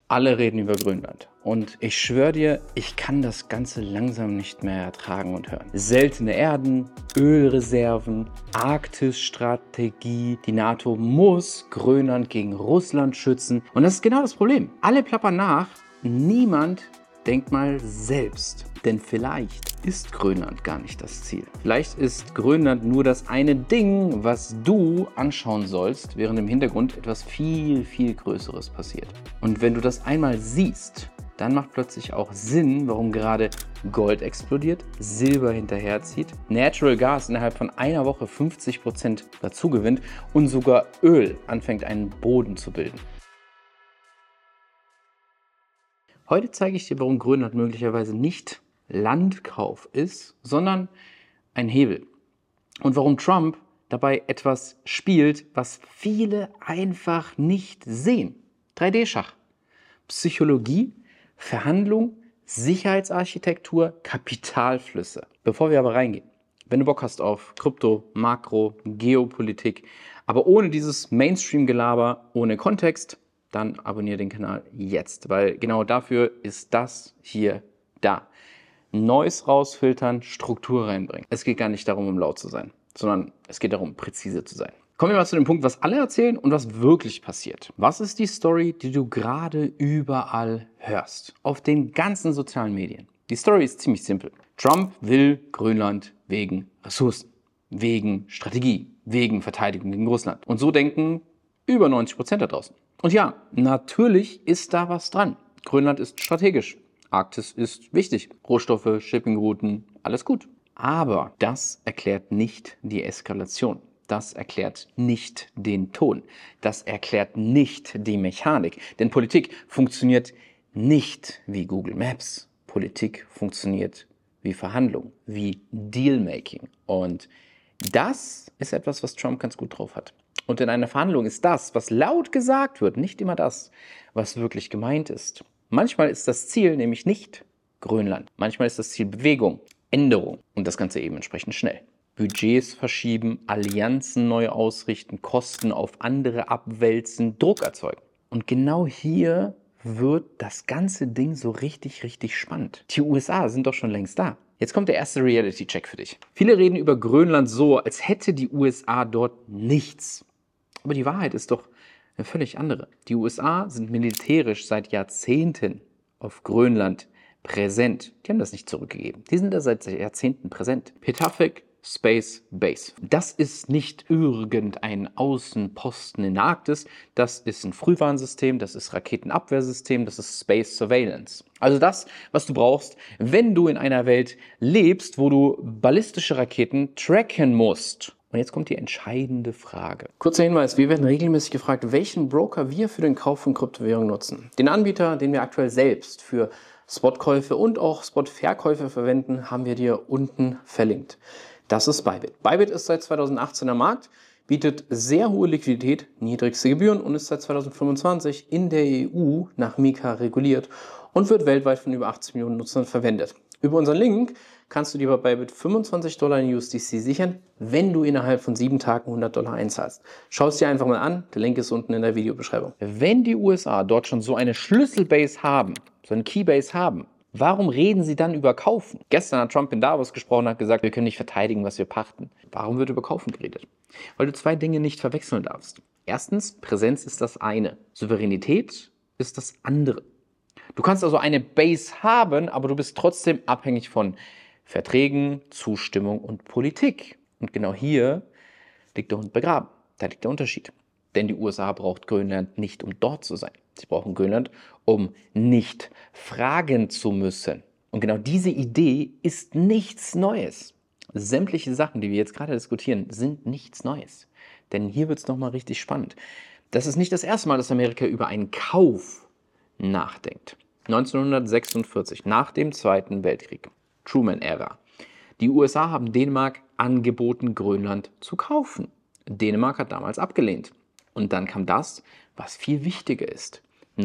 Alle reden über Grönland. Und ich schwöre dir, ich kann das Ganze langsam nicht mehr ertragen und hören. Seltene Erden, Ölreserven, Arktisstrategie. Die NATO muss Grönland gegen Russland schützen. Und das ist genau das Problem. Alle plappern nach, niemand denkt mal selbst. Denn vielleicht ist Grönland gar nicht das Ziel. Vielleicht ist Grönland nur das eine Ding, was du anschauen sollst, während im Hintergrund etwas viel, viel Größeres passiert. Und wenn du das einmal siehst, dann macht plötzlich auch Sinn, warum gerade Gold explodiert, Silber hinterherzieht, Natural Gas innerhalb von einer Woche 50% dazu gewinnt und sogar Öl anfängt, einen Boden zu bilden. Heute zeige ich dir, warum Grönland möglicherweise nicht Landkauf ist, sondern ein Hebel. Und warum Trump dabei etwas spielt, was viele einfach nicht sehen. 3D-Schach. Psychologie, Verhandlung, Sicherheitsarchitektur, Kapitalflüsse. Bevor wir aber reingehen, wenn du Bock hast auf Krypto, Makro, Geopolitik, aber ohne dieses Mainstream-Gelaber, ohne Kontext, dann abonniere den Kanal jetzt, weil genau dafür ist das hier da. Neues rausfiltern, Struktur reinbringen. Es geht gar nicht darum, um laut zu sein, sondern es geht darum, präzise zu sein. Kommen wir mal zu dem Punkt, was alle erzählen und was wirklich passiert. Was ist die Story, die du gerade überall hörst? Auf den ganzen sozialen Medien. Die Story ist ziemlich simpel. Trump will Grönland wegen Ressourcen, wegen Strategie, wegen Verteidigung gegen Russland. Und so denken über 90% da draußen. Und ja, natürlich ist da was dran. Grönland ist strategisch. Arktis ist wichtig. Rohstoffe, Shippingrouten, alles gut. Aber das erklärt nicht die Eskalation. Das erklärt nicht den Ton. Das erklärt nicht die Mechanik. Denn Politik funktioniert nicht wie Google Maps. Politik funktioniert wie Verhandlung, wie Dealmaking. Und das ist etwas, was Trump ganz gut drauf hat. Und in einer Verhandlung ist das, was laut gesagt wird, nicht immer das, was wirklich gemeint ist. Manchmal ist das Ziel nämlich nicht Grönland. Manchmal ist das Ziel Bewegung, Änderung und das Ganze eben entsprechend schnell. Budgets verschieben, Allianzen neu ausrichten, Kosten auf andere abwälzen, Druck erzeugen. Und genau hier wird das ganze Ding so richtig, richtig spannend. Die USA sind doch schon längst da. Jetzt kommt der erste Reality-Check für dich. Viele reden über Grönland so, als hätte die USA dort nichts. Aber die Wahrheit ist doch eine völlig andere. Die USA sind militärisch seit Jahrzehnten auf Grönland präsent. Die haben das nicht zurückgegeben. Die sind da seit Jahrzehnten präsent. Pituffik Space Base. Das ist nicht irgendein Außenposten in der Arktis. Das ist ein Frühwarnsystem, das ist Raketenabwehrsystem, das ist Space Surveillance. Also das, was du brauchst, wenn du in einer Welt lebst, wo du ballistische Raketen tracken musst. Und jetzt kommt die entscheidende Frage. Kurzer Hinweis, wir werden regelmäßig gefragt, welchen Broker wir für den Kauf von Kryptowährungen nutzen. Den Anbieter, den wir aktuell selbst für Spotkäufe und auch Spotverkäufe verwenden, haben wir dir unten verlinkt. Das ist Bybit. Bybit ist seit 2018 am Markt, bietet sehr hohe Liquidität, niedrigste Gebühren und ist seit 2025 in der EU nach MiCA reguliert und wird weltweit von über 80 Millionen Nutzern verwendet. Über unseren Link kannst du dir bei Bybit $25 in USDC sichern, wenn du innerhalb von 7 Tagen $100 einzahlst. Schau es dir einfach mal an, der Link ist unten in der Videobeschreibung. Wenn die USA dort schon so eine Schlüsselbase haben, so eine Keybase haben, warum reden sie dann über Kaufen? Gestern hat Trump in Davos gesprochen und hat gesagt, wir können nicht verteidigen, was wir pachten. Warum wird über Kaufen geredet? Weil du zwei Dinge nicht verwechseln darfst. Erstens, Präsenz ist das eine. Souveränität ist das andere. Du kannst also eine Base haben, aber du bist trotzdem abhängig von Verträgen, Zustimmung und Politik. Und genau hier liegt der Hund begraben. Da liegt der Unterschied. Denn die USA braucht Grönland nicht, um dort zu sein. Sie brauchen Grönland, um nicht fragen zu müssen. Und genau diese Idee ist nichts Neues. Sämtliche Sachen, die wir jetzt gerade diskutieren, sind nichts Neues. Denn hier wird es nochmal richtig spannend. Das ist nicht das erste Mal, dass Amerika über einen Kauf nachdenkt. 1946, nach dem Zweiten Weltkrieg, Truman-Ära. Die USA haben Dänemark angeboten, Grönland zu kaufen. Dänemark hat damals abgelehnt. Und dann kam das, was viel wichtiger ist.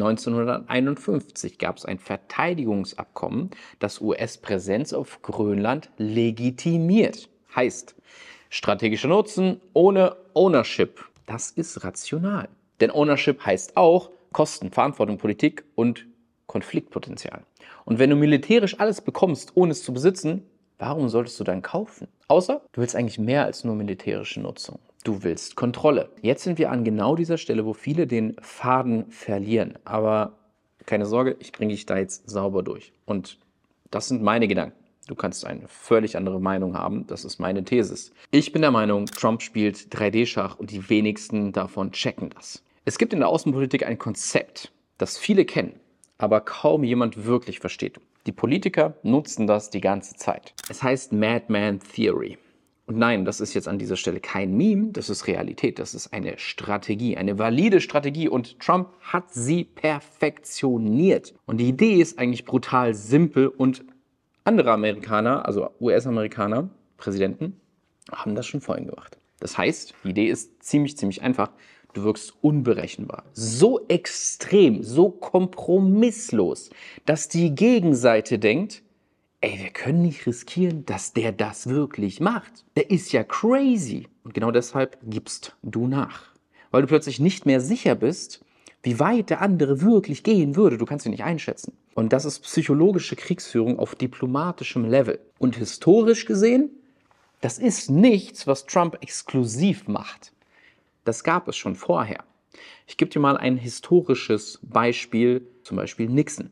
1951 gab es ein Verteidigungsabkommen, das US-Präsenz auf Grönland legitimiert. Heißt, strategischer Nutzen ohne Ownership. Das ist rational. Denn Ownership heißt auch, Kosten, Verantwortung, Politik und Konfliktpotenzial. Und wenn du militärisch alles bekommst, ohne es zu besitzen, warum solltest du dann kaufen? Außer du willst eigentlich mehr als nur militärische Nutzung. Du willst Kontrolle. Jetzt sind wir an genau dieser Stelle, wo viele den Faden verlieren. Aber keine Sorge, ich bringe dich da jetzt sauber durch. Und das sind meine Gedanken. Du kannst eine völlig andere Meinung haben. Das ist meine These. Ich bin der Meinung, Trump spielt 3D-Schach und die wenigsten davon checken das. Es gibt in der Außenpolitik ein Konzept, das viele kennen, aber kaum jemand wirklich versteht. Die Politiker nutzen das die ganze Zeit. Es heißt Madman Theory. Und nein, das ist jetzt an dieser Stelle kein Meme, das ist Realität, das ist eine Strategie, eine valide Strategie und Trump hat sie perfektioniert. Und die Idee ist eigentlich brutal simpel und andere Amerikaner, also US-Amerikaner, Präsidenten, haben das schon vorhin gemacht. Das heißt, die Idee ist ziemlich einfach. Du wirkst unberechenbar. So extrem, so kompromisslos, dass die Gegenseite denkt, ey, wir können nicht riskieren, dass der das wirklich macht. Der ist ja crazy. Und genau deshalb gibst du nach. Weil du plötzlich nicht mehr sicher bist, wie weit der andere wirklich gehen würde. Du kannst ihn nicht einschätzen. Und das ist psychologische Kriegsführung auf diplomatischem Level. Und historisch gesehen, das ist nichts, was Trump exklusiv macht. Das gab es schon vorher. Ich gebe dir mal ein historisches Beispiel, zum Beispiel Nixon.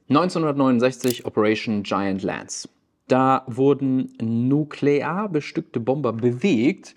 1969 Operation Giant Lance. Da wurden nuklear bestückte Bomber bewegt,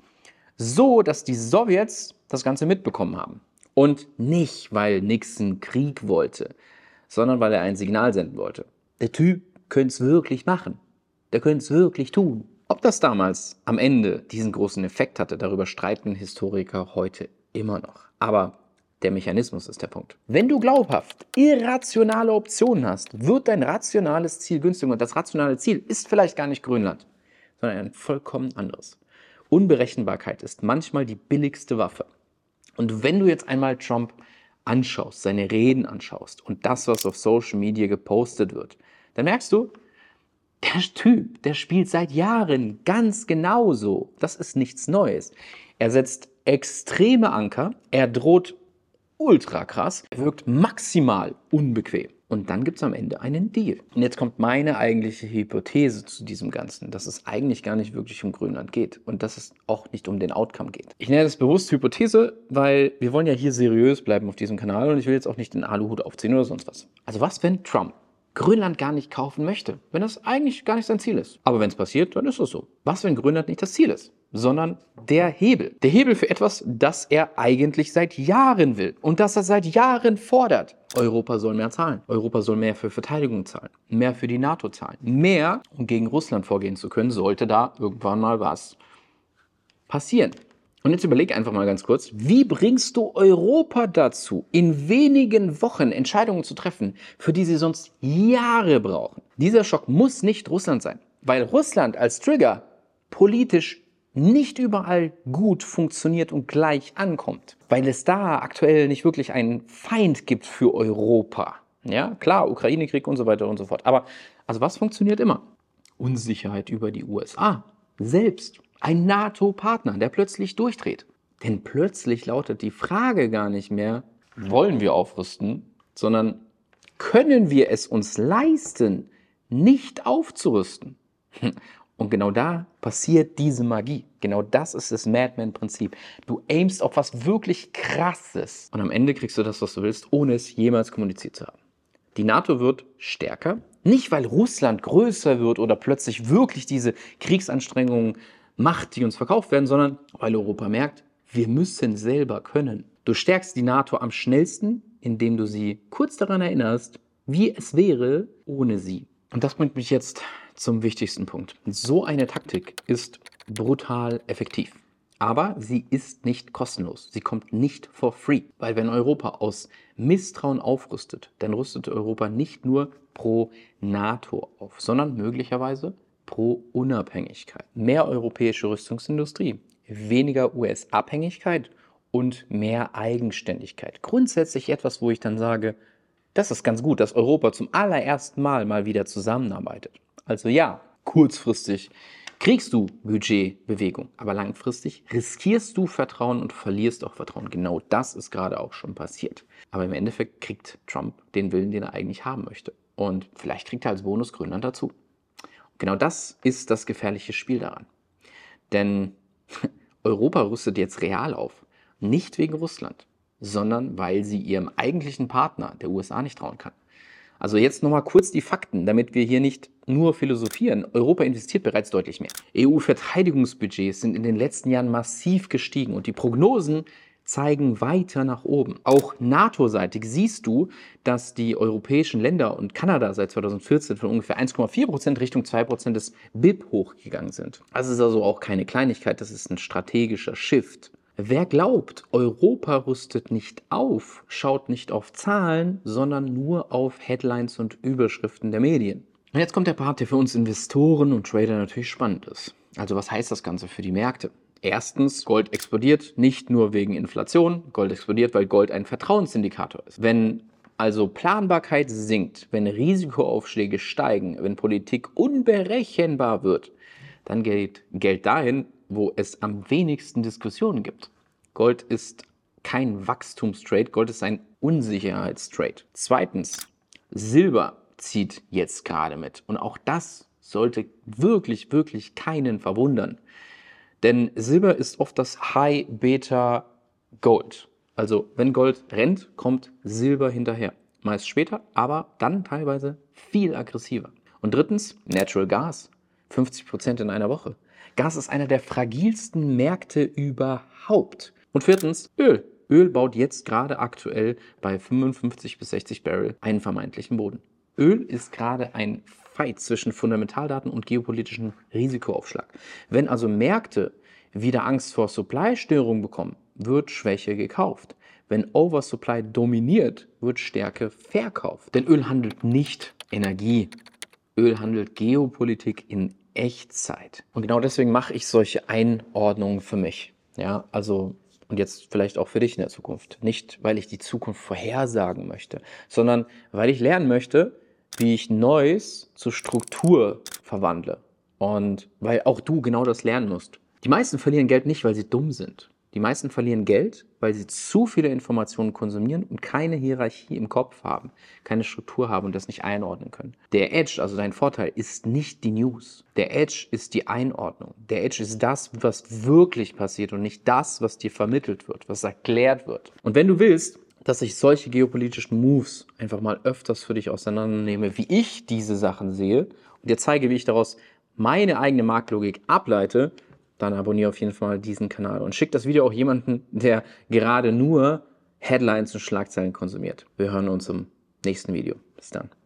so dass die Sowjets das Ganze mitbekommen haben. Und nicht, weil Nixon Krieg wollte, sondern weil er ein Signal senden wollte. Der Typ könnte es wirklich machen. Der könnte es wirklich tun. Ob das damals am Ende diesen großen Effekt hatte, darüber streiten Historiker heute immer noch. Aber der Mechanismus ist der Punkt. Wenn du glaubhaft irrationale Optionen hast, wird dein rationales Ziel günstiger. Und das rationale Ziel ist vielleicht gar nicht Grönland, sondern ein vollkommen anderes. Unberechenbarkeit ist manchmal die billigste Waffe. Und wenn du jetzt einmal Trump anschaust, seine Reden anschaust und das, was auf Social Media gepostet wird, dann merkst du, der Typ, der spielt seit Jahren ganz genauso. Das ist nichts Neues. Er setzt extreme Anker, er droht ultra krass, er wirkt maximal unbequem. Und dann gibt es am Ende einen Deal. Und jetzt kommt meine eigentliche Hypothese zu diesem Ganzen, dass es eigentlich gar nicht wirklich um Grönland geht und dass es auch nicht um den Outcome geht. Ich nenne das bewusst Hypothese, weil wir wollen ja hier seriös bleiben auf diesem Kanal und ich will jetzt auch nicht den Aluhut aufziehen oder sonst was. Also was, wenn Trump Grönland gar nicht kaufen möchte, wenn das eigentlich gar nicht sein Ziel ist? Aber wenn es passiert, dann ist es so. Was, wenn Grönland nicht das Ziel ist, sondern der Hebel? Der Hebel für etwas, das er eigentlich seit Jahren will und das er seit Jahren fordert. Europa soll mehr zahlen. Europa soll mehr für Verteidigung zahlen. Mehr für die NATO zahlen. Mehr, um gegen Russland vorgehen zu können, sollte da irgendwann mal was passieren. Und jetzt überleg einfach mal ganz kurz, wie bringst du Europa dazu, in wenigen Wochen Entscheidungen zu treffen, für die sie sonst Jahre brauchen? Dieser Schock muss nicht Russland sein, weil Russland als Trigger politisch nicht überall gut funktioniert und gleich ankommt, weil es da aktuell nicht wirklich einen Feind gibt für Europa. Ja, klar, Ukraine-Krieg und so weiter und so fort. Aber also was funktioniert immer? Unsicherheit über die USA selbst. Ein NATO-Partner, der plötzlich durchdreht. Denn plötzlich lautet die Frage gar nicht mehr, wollen wir aufrüsten, sondern können wir es uns leisten, nicht aufzurüsten? Und genau da passiert diese Magie. Genau das ist das Madman-Prinzip. Du aimst auf was wirklich Krasses und am Ende kriegst du das, was du willst, ohne es jemals kommuniziert zu haben. Die NATO wird stärker, nicht weil Russland größer wird oder plötzlich wirklich diese Kriegsanstrengungen macht, die uns verkauft werden, sondern weil Europa merkt, wir müssen selber können. Du stärkst die NATO am schnellsten, indem du sie kurz daran erinnerst, wie es wäre ohne sie. Und das bringt mich jetzt zum wichtigsten Punkt. So eine Taktik ist brutal effektiv. Aber sie ist nicht kostenlos. Sie kommt nicht for free. Weil wenn Europa aus Misstrauen aufrüstet, dann rüstet Europa nicht nur pro NATO auf, sondern möglicherweise pro Unabhängigkeit. Mehr europäische Rüstungsindustrie, weniger US-Abhängigkeit und mehr Eigenständigkeit. Grundsätzlich etwas, wo ich dann sage, das ist ganz gut, dass Europa zum allerersten Mal wieder zusammenarbeitet. Also ja, kurzfristig kriegst du Budgetbewegung. Aber langfristig riskierst du Vertrauen und verlierst auch Vertrauen. Genau das ist gerade auch schon passiert. Aber im Endeffekt kriegt Trump den Willen, den er eigentlich haben möchte. Und vielleicht kriegt er als Bonus Grönland dazu. Genau das ist das gefährliche Spiel daran. Denn Europa rüstet jetzt real auf. Nicht wegen Russland, sondern weil sie ihrem eigentlichen Partner, der USA, nicht trauen kann. Also jetzt nochmal kurz die Fakten, damit wir hier nicht nur philosophieren. Europa investiert bereits deutlich mehr. EU-Verteidigungsbudgets sind in den letzten Jahren massiv gestiegen und die Prognosen zeigen weiter nach oben. Auch NATO-seitig siehst du, dass die europäischen Länder und Kanada seit 2014 von ungefähr 1,4% Richtung 2% des BIP hochgegangen sind. Das ist also auch keine Kleinigkeit, das ist ein strategischer Shift. Wer glaubt, Europa rüstet nicht auf, schaut nicht auf Zahlen, sondern nur auf Headlines und Überschriften der Medien. Und jetzt kommt der Part, der für uns Investoren und Trader natürlich spannend ist. Also was heißt das Ganze für die Märkte? Erstens, Gold explodiert nicht nur wegen Inflation. Gold explodiert, weil Gold ein Vertrauensindikator ist. Wenn also Planbarkeit sinkt, wenn Risikoaufschläge steigen, wenn Politik unberechenbar wird, dann geht Geld dahin, wo es am wenigsten Diskussionen gibt. Gold ist kein Wachstumstrade, Gold ist ein Unsicherheitstrade. Zweitens, Silber zieht jetzt gerade mit. Und auch das sollte wirklich, wirklich keinen verwundern. Denn Silber ist oft das High-Beta-Gold. Also wenn Gold rennt, kommt Silber hinterher. Meist später, aber dann teilweise viel aggressiver. Und drittens, Natural Gas. 50% in einer Woche. Gas ist einer der fragilsten Märkte überhaupt. Und viertens, Öl. Öl baut jetzt gerade aktuell bei 55 bis 60 Barrel einen vermeintlichen Boden. Öl ist gerade ein Fight zwischen Fundamentaldaten und geopolitischen Risikoaufschlag. Wenn also Märkte wieder Angst vor Supply-Störungen bekommen, wird Schwäche gekauft. Wenn Oversupply dominiert, wird Stärke verkauft. Denn Öl handelt nicht Energie. Öl handelt Geopolitik in Echtzeit. Und genau deswegen mache ich solche Einordnungen für mich. Ja, also, und jetzt vielleicht auch für dich in der Zukunft. Nicht, weil ich die Zukunft vorhersagen möchte, sondern weil ich lernen möchte, wie ich Neues zur Struktur verwandle. Und weil auch du genau das lernen musst. Die meisten verlieren Geld nicht, weil sie dumm sind. Die meisten verlieren Geld, weil sie zu viele Informationen konsumieren und keine Hierarchie im Kopf haben, keine Struktur haben und das nicht einordnen können. Der Edge, also dein Vorteil, ist nicht die News. Der Edge ist die Einordnung. Der Edge ist das, was wirklich passiert und nicht das, was dir vermittelt wird, was erklärt wird. Und wenn du willst, dass ich solche geopolitischen Moves einfach mal öfters für dich auseinandernehme, wie ich diese Sachen sehe und dir zeige, wie ich daraus meine eigene Marktlogik ableite, dann abonniere auf jeden Fall diesen Kanal und schick das Video auch jemanden, der gerade nur Headlines und Schlagzeilen konsumiert. Wir hören uns im nächsten Video. Bis dann.